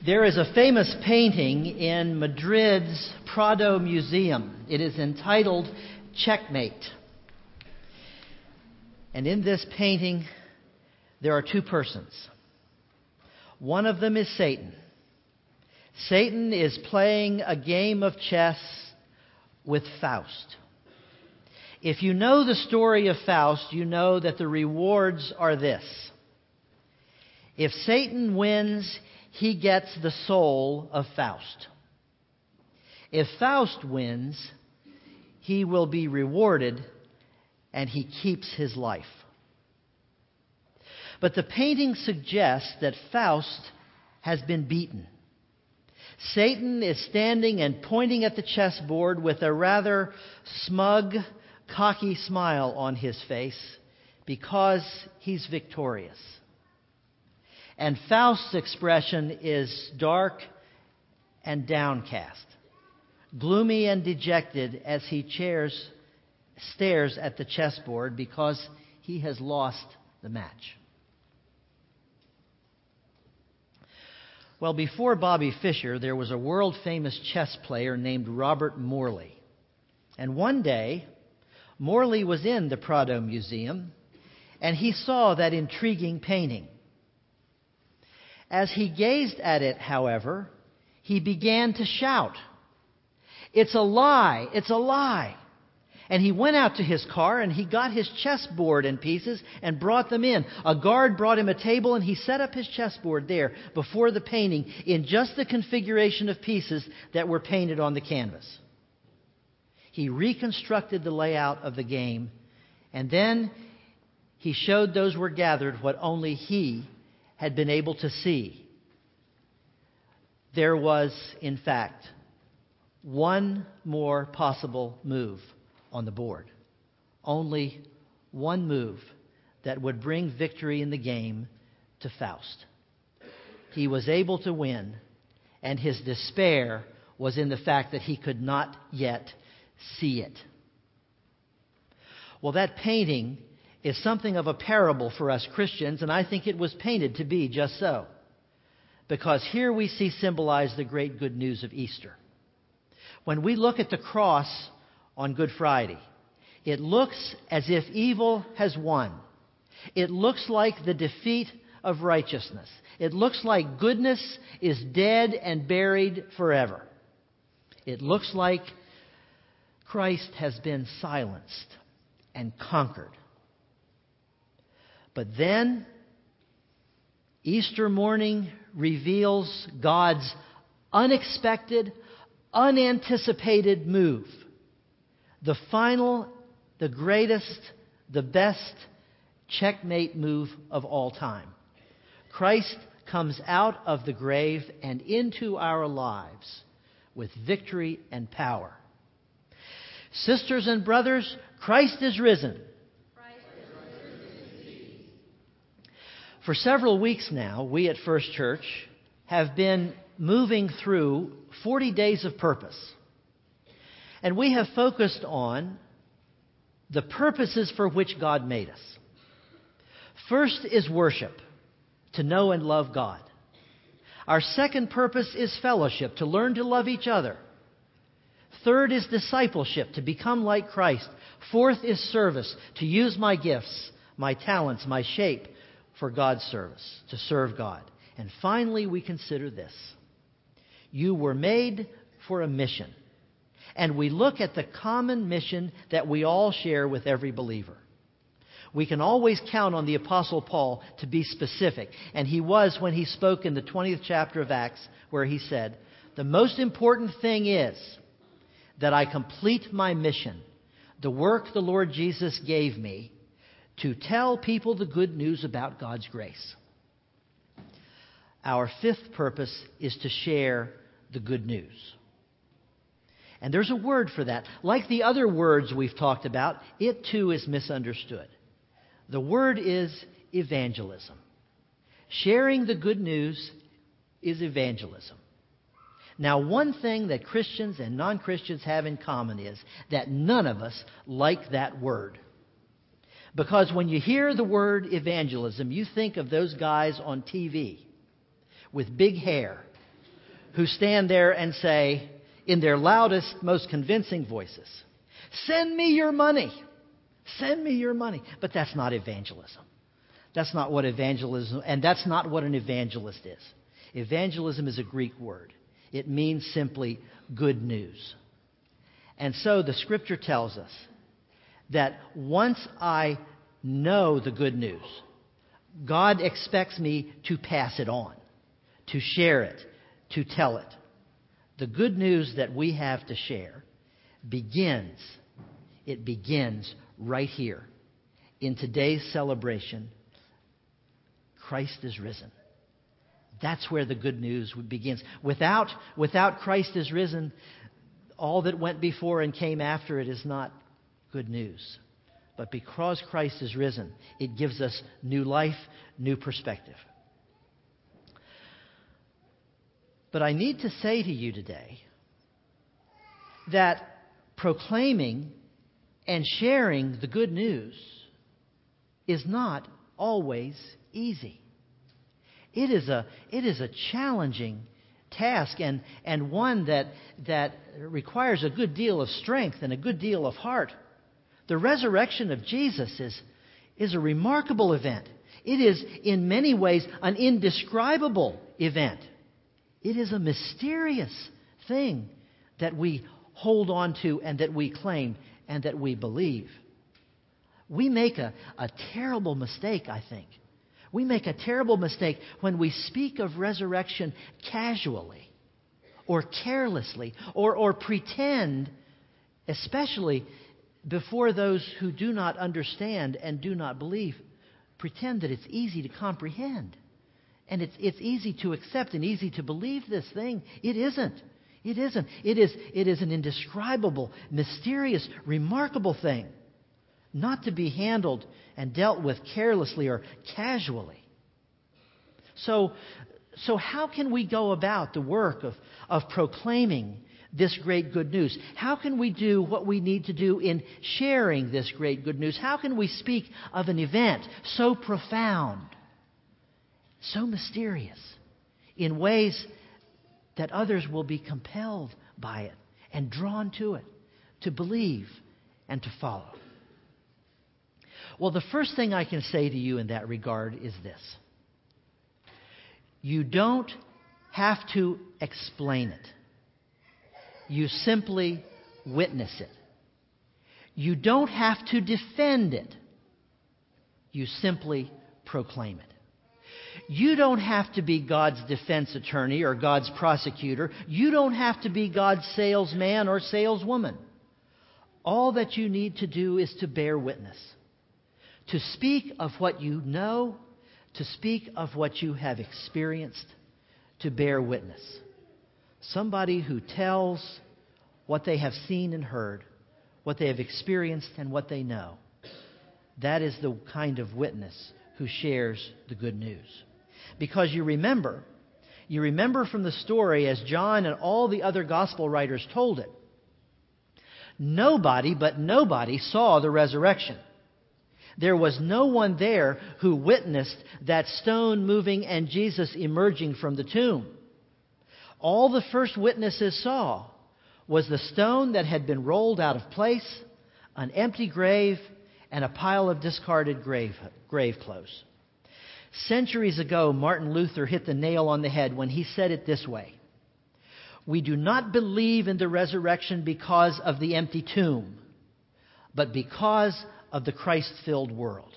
There is a famous painting in Madrid's Prado Museum. It is entitled Checkmate. And in this painting, there are two persons. One of them is Satan. Satan is playing a game of chess with Faust. If you know the story of Faust, you know that the rewards are this. If Satan wins, he gets the soul of Faust. If Faust wins, he will be rewarded and he keeps his life. But the painting suggests that Faust has been beaten. Satan is standing and pointing at the chessboard with a rather smug, cocky smile on his face because he's victorious. And Faust's expression is dark and downcast, gloomy and dejected as he stares at the chessboard because he has lost the match. Well, before Bobby Fischer, there was a world-famous chess player named Robert Morley. And one day, Morley was in the Prado Museum, and he saw that intriguing painting. As he gazed at it, however, he began to shout, "It's a lie! It's a lie!" And he went out to his car and he got his chessboard in pieces and brought them in. A guard brought him a table and he set up his chessboard there before the painting in just the configuration of pieces that were painted on the canvas. He reconstructed the layout of the game, and then he showed those who were gathered what only he had been able to see. There was, in fact, one more possible move on the board. Only one move that would bring victory in the game to Faust. He was able to win, and his despair was in the fact that he could not yet see it. Well, that painting is something of a parable for us Christians, and I think it was painted to be just so. Because here we see symbolized the great good news of Easter. When we look at the cross on Good Friday, it looks as if evil has won. It looks like the defeat of righteousness. It looks like goodness is dead and buried forever. It looks like Christ has been silenced and conquered. But then, Easter morning reveals God's unexpected, unanticipated move. The final, the greatest, the best checkmate move of all time. Christ comes out of the grave and into our lives with victory and power. Sisters and brothers, Christ is risen. For several weeks now, we at First Church have been moving through 40 days of purpose. And we have focused on the purposes for which God made us. First is worship, to know and love God. Our second purpose is fellowship, to learn to love each other. Third is discipleship, to become like Christ. Fourth is service, to use my gifts, my talents, my shape for God's service, to serve God. And finally, we consider this. You were made for a mission. And we look at the common mission that we all share with every believer. We can always count on the Apostle Paul to be specific. And he was when he spoke in the 20th chapter of Acts, where he said, "The most important thing is that I complete my mission, the work the Lord Jesus gave me, to tell people the good news about God's grace." Our fifth purpose is to share the good news. And there's a word for that. Like the other words we've talked about, it too is misunderstood. The word is evangelism. Sharing the good news is evangelism. Now, one thing that Christians and non-Christians have in common is that none of us like that word. Because when you hear the word evangelism, you think of those guys on TV with big hair who stand there and say, in their loudest, most convincing voices, "Send me your money. Send me your money." But that's not evangelism. That's not what evangelism, and that's not what an evangelist is. Evangelism is a Greek word. It means simply good news. And so the Scripture tells us that once I know the good news, God expects me to pass it on, to share it, to tell it. The good news that we have to share begins right here in today's celebration. Christ is risen. That's where the good news begins. Without Christ is risen, all that went before and came after it is not good news. But because Christ is risen, it gives us new life, new perspective. But I need to say to you today that proclaiming and sharing the good news is not always easy. It is a challenging task and one that requires a good deal of strength and a good deal of heart. The resurrection of Jesus is a remarkable event. It is in many ways an indescribable event. It is a mysterious thing that we hold on to and that we claim and that we believe. We make a terrible mistake, I think. We make a terrible mistake when we speak of resurrection casually or carelessly or pretend, especially before those who do not understand and do not believe, pretend that it's easy to comprehend. And it's easy to accept and easy to believe this thing. It isn't. It isn't. It is an indescribable, mysterious, remarkable thing, not to be handled and dealt with carelessly or casually. So how can we go about the work of proclaiming this great good news? How can we do what we need to do in sharing this great good news? How can we speak of an event so profound, so mysterious, in ways that others will be compelled by it and drawn to it, to believe and to follow? Well, the first thing I can say to you in that regard is this. You don't have to explain it. You simply witness it. You don't have to defend it. You simply proclaim it. You don't have to be God's defense attorney or God's prosecutor. You don't have to be God's salesman or saleswoman. All that you need to do is to bear witness, to speak of what you know, to speak of what you have experienced, to bear witness. Somebody who tells what they have seen and heard, what they have experienced and what they know. That is the kind of witness who shares the good news. Because you remember from the story as John and all the other gospel writers told it, nobody saw the resurrection. There was no one there who witnessed that stone moving and Jesus emerging from the tomb. All the first witnesses saw was the stone that had been rolled out of place, an empty grave, and a pile of discarded grave clothes. Centuries ago, Martin Luther hit the nail on the head when he said it this way: "We do not believe in the resurrection because of the empty tomb, but because of the Christ-filled world."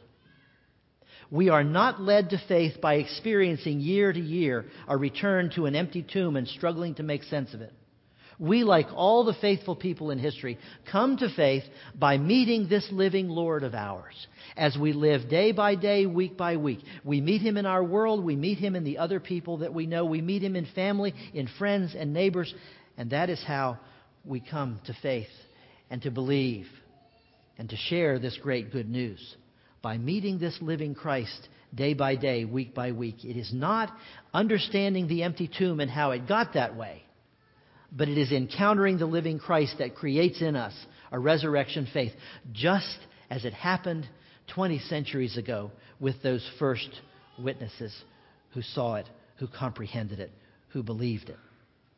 We are not led to faith by experiencing year to year a return to an empty tomb and struggling to make sense of it. We, like all the faithful people in history, come to faith by meeting this living Lord of ours. As we live day by day, week by week, we meet Him in our world, we meet Him in the other people that we know, we meet Him in family, in friends and neighbors, and that is how we come to faith and to believe and to share this great good news. By meeting this living Christ day by day, week by week. It is not understanding the empty tomb and how it got that way, but it is encountering the living Christ that creates in us a resurrection faith, just as it happened 20 centuries ago with those first witnesses who saw it, who comprehended it, who believed it.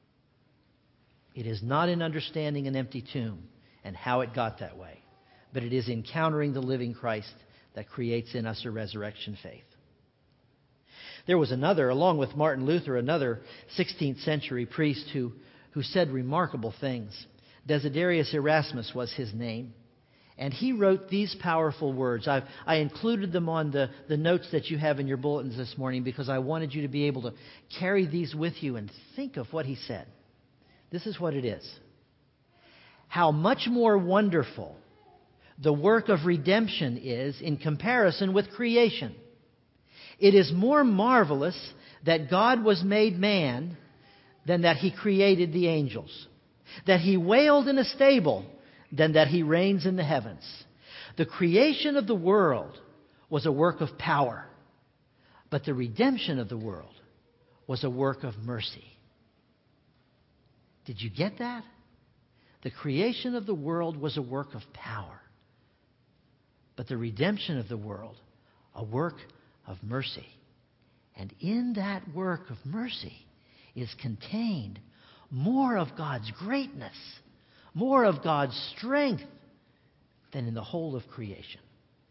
It is not in understanding an empty tomb and how it got that way, but it is encountering the living Christ that creates in us a resurrection faith. There was another, along with Martin Luther, another 16th century priest who said remarkable things. Desiderius Erasmus was his name. And he wrote these powerful words. I included them on the notes that you have in your bulletins this morning because I wanted you to be able to carry these with you and think of what he said. This is what it is. How much more wonderful the work of redemption is in comparison with creation. It is more marvelous that God was made man than that He created the angels, that He wailed in a stable than that He reigns in the heavens. The creation of the world was a work of power, but the redemption of the world was a work of mercy. Did you get that? The creation of the world was a work of power, but the redemption of the world, a work of mercy. And in that work of mercy is contained more of God's greatness, more of God's strength than in the whole of creation.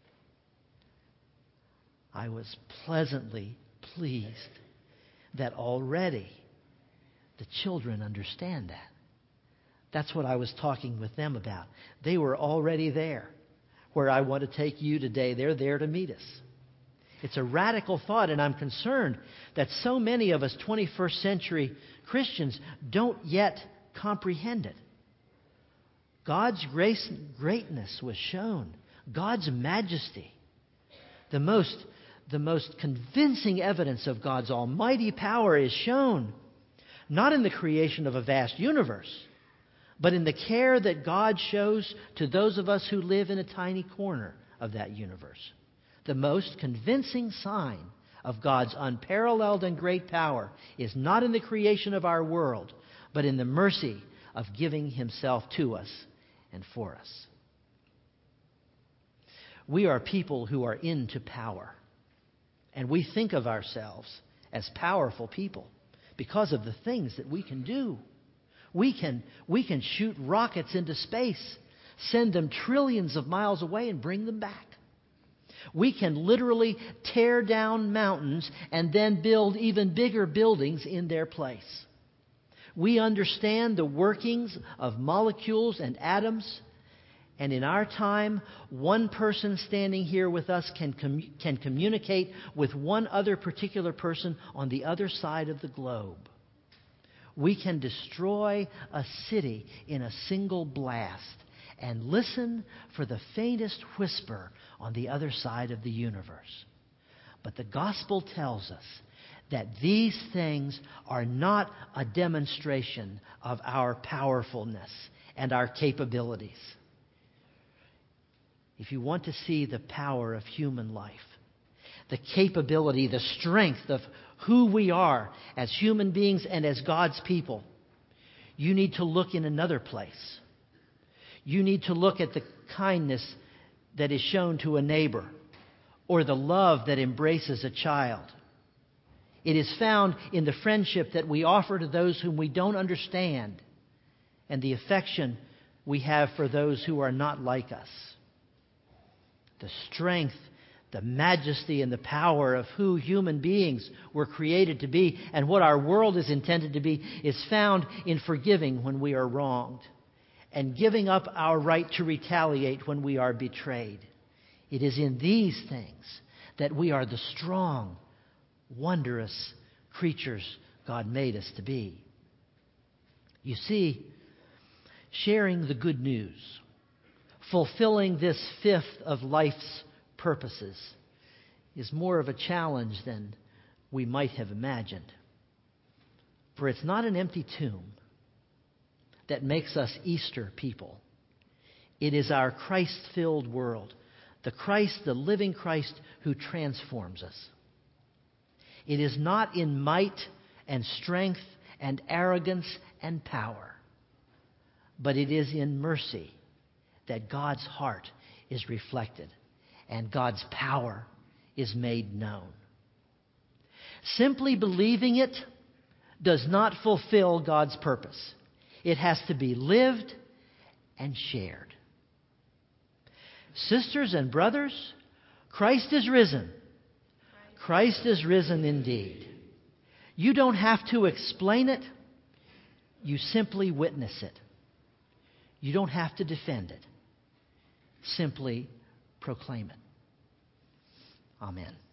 I was pleasantly pleased that already the children understand that. That's what I was talking with them about. They were already there where I want to take you today. They're there to meet us. It's a radical thought, and I'm concerned that so many of us 21st century Christians don't yet comprehend it. God's grace and greatness was shown. God's majesty. The most convincing evidence of God's almighty power is shown not in the creation of a vast universe, but in the care that God shows to those of us who live in a tiny corner of that universe. The most convincing sign of God's unparalleled and great power is not in the creation of our world, but in the mercy of giving Himself to us and for us. We are people who are into power, and we think of ourselves as powerful people because of the things that we can do. We can shoot rockets into space, send them trillions of miles away and bring them back. We can literally tear down mountains and then build even bigger buildings in their place. We understand the workings of molecules and atoms. And in our time, one person standing here with us can communicate with one other particular person on the other side of the globe. We can destroy a city in a single blast and listen for the faintest whisper on the other side of the universe. But the gospel tells us that these things are not a demonstration of our powerfulness and our capabilities. If you want to see the power of human life, the capability, the strength of who we are as human beings and as God's people, you need to look in another place. You need to look at the kindness that is shown to a neighbor or the love that embraces a child. It is found in the friendship that we offer to those whom we don't understand and the affection we have for those who are not like us. The strength, the majesty, and the power of who human beings were created to be and what our world is intended to be is found in forgiving when we are wronged and giving up our right to retaliate when we are betrayed. It is in these things that we are the strong, wondrous creatures God made us to be. You see, sharing the good news, fulfilling this fifth of life's purposes, is more of a challenge than we might have imagined. For it's not an empty tomb that makes us Easter people. It is our Christ-filled world, the Christ, the living Christ, who transforms us. It is not in might and strength and arrogance and power, but it is in mercy that God's heart is reflected and God's power is made known. Simply believing it does not fulfill God's purpose. It has to be lived and shared. Sisters and brothers, Christ is risen. Christ is risen indeed. You don't have to explain it. You simply witness it. You don't have to defend it. Simply proclaim it. Amen.